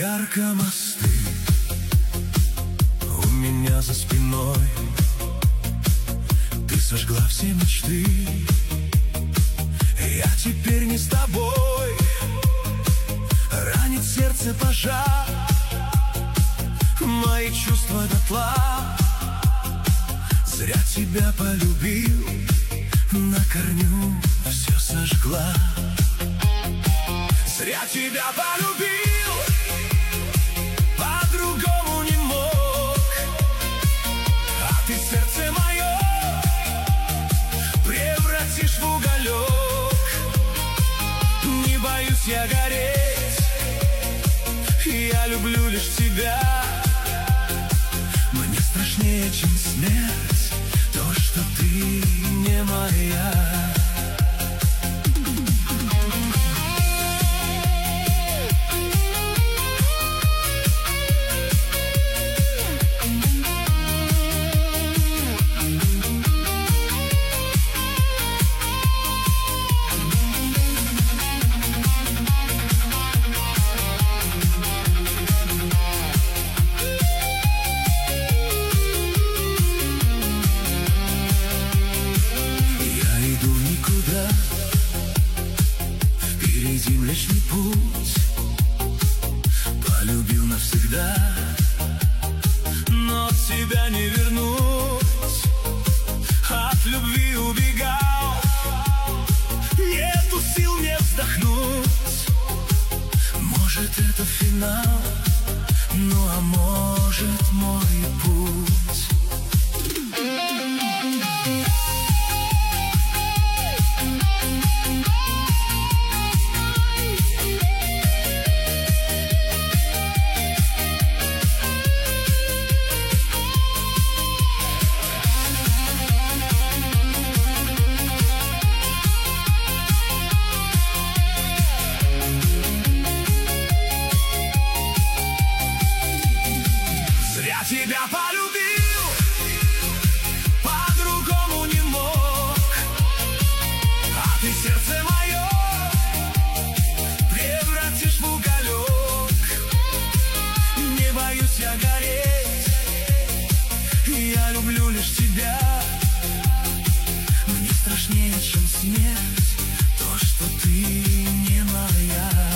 ярко мосты у меня за спиной. Ты сожгла все мечты, я теперь не с тобой. Ранит сердце пожар, мои чувства дотла. Зря тебя полюбил, на корню все сожгла. Зря тебя полюбил, по-другому не мог. А ты сердце мое превратишь в уголек. Не боюсь я гореть, я люблю лишь тебя. Мне страшнее, чем смерть, то, что ты не моя. Впереди Млечный Путь, полюбил навсегда, но тебя не вернуть. От любви убегал, нету сил мне вздохнуть. Может, это финал, ну а может, мой путь. Тебя полюбил, по-другому не мог. А ты сердце мое превратишь в уголек. Не боюсь я гореть, я люблю лишь тебя. Мне страшнее, чем смерть, то, что ты не моя.